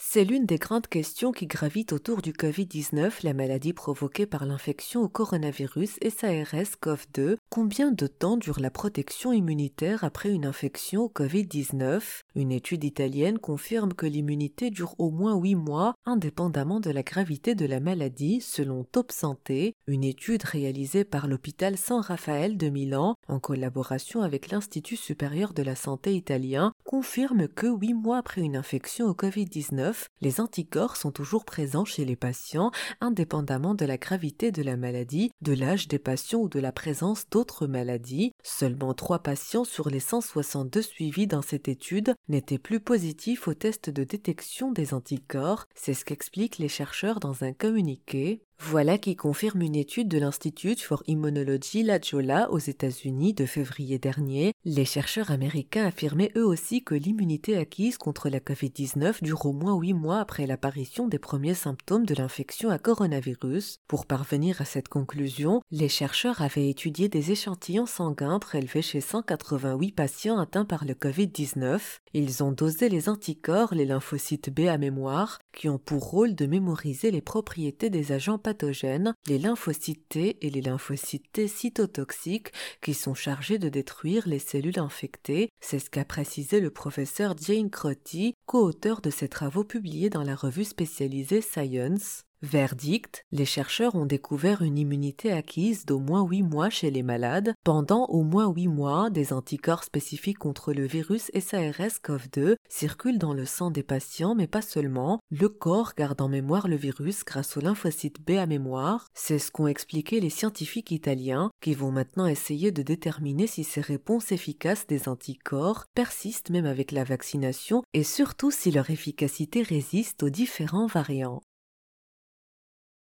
C'est l'une des grandes questions qui gravitent autour du Covid-19, la maladie provoquée par l'infection au coronavirus SARS-CoV-2. Combien de temps dure la protection immunitaire après une infection au Covid-19 ? Une étude italienne confirme que l'immunité dure au moins 8 mois, indépendamment de la gravité de la maladie, selon Top Santé, une étude réalisée par l'hôpital San Raffaele de Milan, en collaboration avec l'Institut supérieur de la santé italien, confirme que 8 mois après une infection au Covid-19, les anticorps sont toujours présents chez les patients, indépendamment de la gravité de la maladie, de l'âge des patients ou de la présence d'autres maladies. Seulement 3 patients sur les 162 suivis dans cette étude n'étaient plus positifs au test de détection des anticorps, c'est ce qu'expliquent les chercheurs dans un communiqué. Voilà qui confirme une étude de l'Institute for Immunology La Jolla aux États-Unis de février dernier. Les chercheurs américains affirmaient eux aussi que l'immunité acquise contre la Covid-19 dure au moins 8 mois après l'apparition des premiers symptômes de l'infection à coronavirus. Pour parvenir à cette conclusion, les chercheurs avaient étudié des échantillons sanguins prélevés chez 188 patients atteints par le Covid-19. Ils ont dosé les anticorps, les lymphocytes B à mémoire, qui ont pour rôle de mémoriser les propriétés des agents pathogènes, les lymphocytes T et les lymphocytes T cytotoxiques qui sont chargés de détruire les cellules infectées. C'est ce qu'a précisé le professeur Jane Crotty, co-auteur de ces travaux publiés dans la revue spécialisée Science. Verdict, les chercheurs ont découvert une immunité acquise d'au moins 8 mois chez les malades. Pendant au moins 8 mois, des anticorps spécifiques contre le virus SARS-CoV-2 circulent dans le sang des patients, mais pas seulement. Le corps garde en mémoire le virus grâce aux lymphocytes B à mémoire. C'est ce qu'ont expliqué les scientifiques italiens, qui vont maintenant essayer de déterminer si ces réponses efficaces des anticorps persistent même avec la vaccination et surtout si leur efficacité résiste aux différents variants.